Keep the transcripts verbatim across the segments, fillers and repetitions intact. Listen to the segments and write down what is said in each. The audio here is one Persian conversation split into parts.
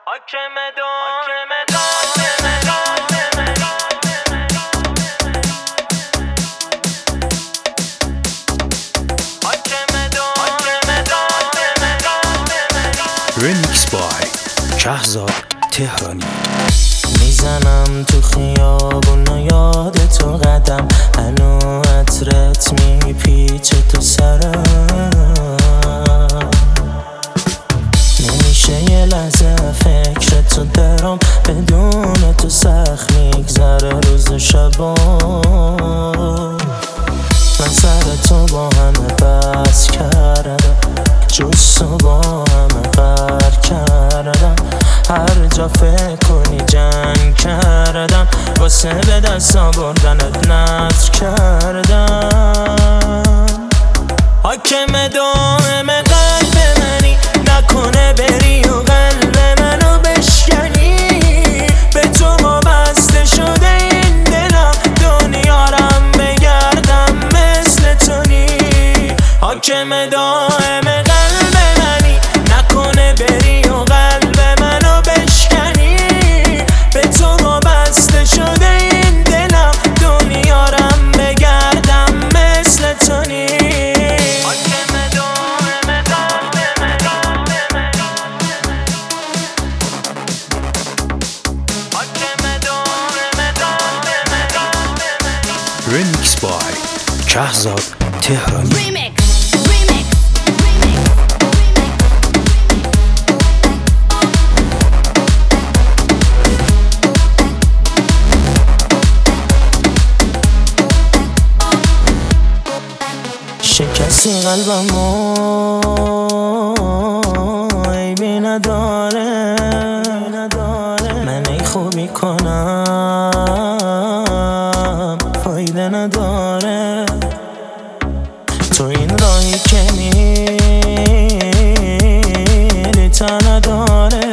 Remix by شهزاد تهرانی. میزنم تو خیابون و یاد تو قدم، هنو عطرت میپیچه تو سرم. نمیشه یه لحظه فکر تو درم، بدون تو سخت میگذره روز و شبا. من سر تو با همه بس کردم، جز تو با همه غر کردم. هر جا فکر کنی جنگ کردم، واسه به دست آوردنت نذر کردم. حاکم دائم قلب منی، نکنه بری و قلب منو بشکنی. به تو وابسته شده این دلم، دنیارم بگردم مثل تو نی. حاکم دائم قلب منی، نکنه بری و قلب منو بشکنی. به تو وابسته شده این دلم، دنیارم بگردم مثل تو نی. Remix by شهزاد تهرانی. Remix, remix, remix, شکستی قلبمو عیبی نداره، من ای خوبی کنم فایده نداره. تو این راهی که میری تا نداره،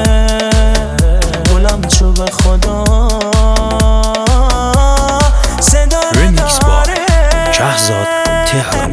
گلم چوب خدا صدا Remix by نداره. شهزاد تهرانی.